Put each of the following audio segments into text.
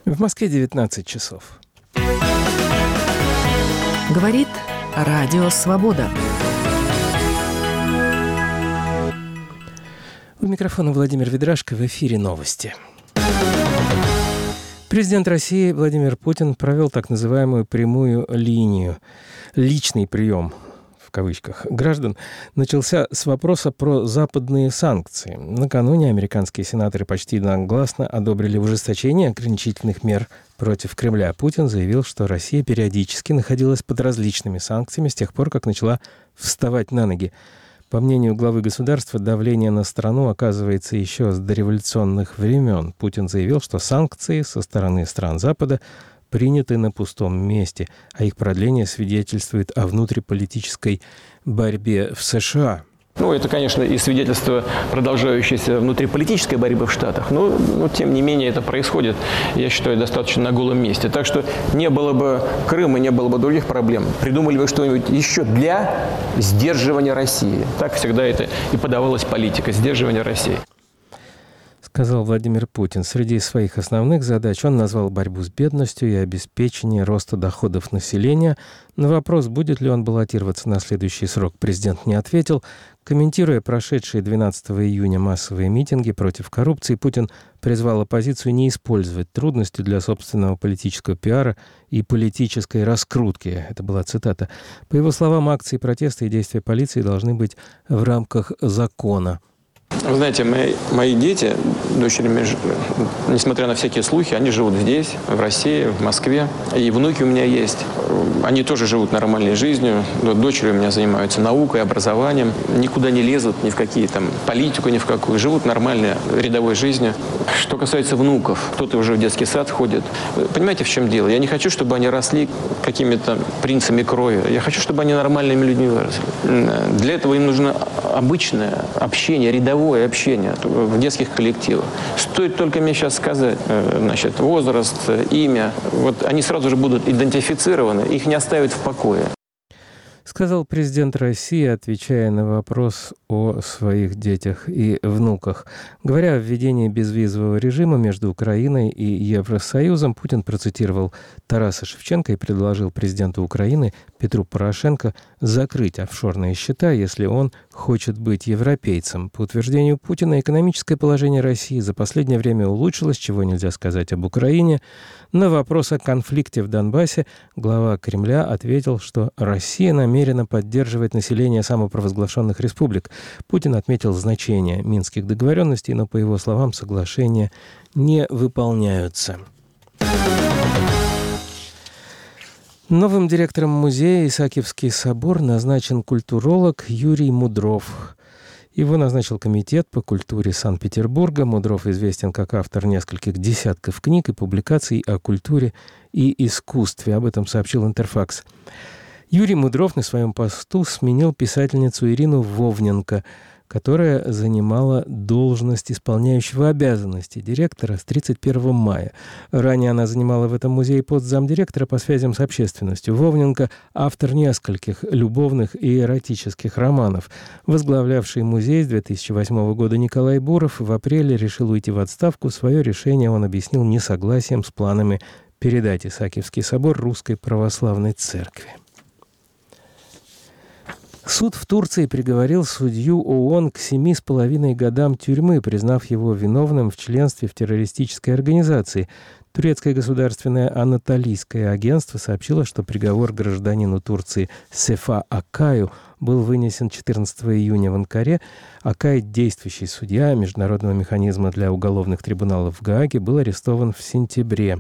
В Москве 19 часов. Говорит Радио Свобода. У микрофона Владимир Ведрашко, в эфире новости. Президент России Владимир Путин провел так называемую прямую линию. Личный прием, в кавычках, граждан начался с вопроса про западные санкции. Накануне американские сенаторы почти единогласно одобрили ужесточение ограничительных мер против Кремля. Путин заявил, что Россия периодически находилась под различными санкциями с тех пор, как начала вставать на ноги. По мнению главы государства, давление на страну оказывается еще с дореволюционных времен. Путин заявил, что санкции со стороны стран Запада приняты на пустом месте, а их продление свидетельствует о внутриполитической борьбе в США. Это, конечно, и свидетельство продолжающейся внутриполитической борьбы в Штатах, но тем не менее это происходит, я считаю, достаточно на голом месте. Так что не было бы Крыма, не было бы других проблем. Придумали бы что-нибудь еще для сдерживания России. Так всегда это и подавалась политика – сдерживания России. Сказал Владимир Путин. Среди своих основных задач он назвал борьбу с бедностью и обеспечение роста доходов населения. На вопрос, будет ли он баллотироваться на следующий срок, президент не ответил. Комментируя прошедшие 12 июня массовые митинги против коррупции, Путин призвал оппозицию не использовать трудности для собственного политического пиара и политической раскрутки. Это была цитата. По его словам, акции протеста и действия полиции должны быть в рамках закона. Вы знаете, мои дети, дочери, несмотря на всякие слухи, они живут здесь, в России, в Москве. И внуки у меня есть. Они тоже живут нормальной жизнью. Дочери у меня занимаются наукой, образованием. Никуда не лезут, ни в какие там политику, ни в какую. Живут нормальной рядовой жизнью. Что касается внуков, кто-то уже в детский сад ходит. Понимаете, в чем дело? Я не хочу, чтобы они росли какими-то принцами крови. Я хочу, чтобы они нормальными людьми выросли. Для этого им нужно обычное общение, рядовое общение в детских коллективах. Стоит только мне сейчас сказать, возраст, имя, они сразу же будут идентифицированы, их не оставят в покое. Сказал президент России, отвечая на вопрос о своих детях и внуках. Говоря о введении безвизового режима между Украиной и Евросоюзом, Путин процитировал Тараса Шевченко и предложил президенту Украины Петру Порошенко закрыть офшорные счета, если он хочет быть европейцем. По утверждению Путина, экономическое положение России за последнее время улучшилось, чего нельзя сказать об Украине. На вопрос о конфликте в Донбассе глава Кремля ответил, что Россия намерена поддерживать население самопровозглашенных республик. Путин отметил значение минских договоренностей, но, по его словам, соглашения не выполняются. Новым директором музея «Исаакиевский собор» назначен культуролог Юрий Мудров. Его назначил Комитет по культуре Санкт-Петербурга. Мудров известен как автор нескольких десятков книг и публикаций о культуре и искусстве. Об этом сообщил Интерфакс. Юрий Мудров на своем посту сменил писательницу Ирину Вовненко, которая занимала должность исполняющего обязанности директора с 31 мая. Ранее она занимала в этом музее пост замдиректора по связям с общественностью. Вовненко – автор нескольких любовных и эротических романов. Возглавлявший музей с 2008 года Николай Буров в апреле решил уйти в отставку. Свое решение он объяснил несогласием с планами передать Исаакиевский собор Русской Православной Церкви. Суд в Турции приговорил судью ООН к 7,5 годам тюрьмы, признав его виновным в членстве в террористической организации. Турецкое государственное анатолийское агентство сообщило, что приговор гражданину Турции Сефа Акаю был вынесен 14 июня в Анкаре. Акай, действующий судья Международного механизма для уголовных трибуналов в Гааге, был арестован в сентябре.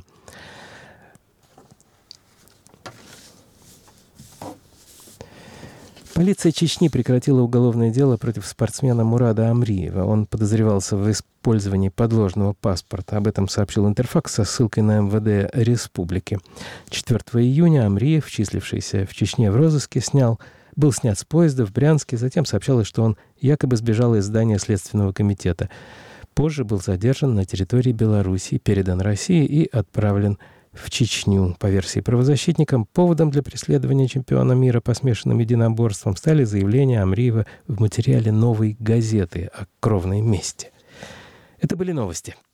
Полиция Чечни прекратила уголовное дело против спортсмена Мурада Амриева. Он подозревался в использовании подложного паспорта. Об этом сообщил Интерфакс со ссылкой на МВД республики. 4 июня Амриев, числившийся в Чечне в розыске, был снят с поезда в Брянске. Затем сообщалось, что он якобы сбежал из здания Следственного комитета. Позже был задержан на территории Белоруссии, передан России и отправлен в Чечню. По версии правозащитникам, поводом для преследования чемпиона мира по смешанным единоборствам стали заявления Амриева в материале «Новой газеты» о кровной мести. Это были новости.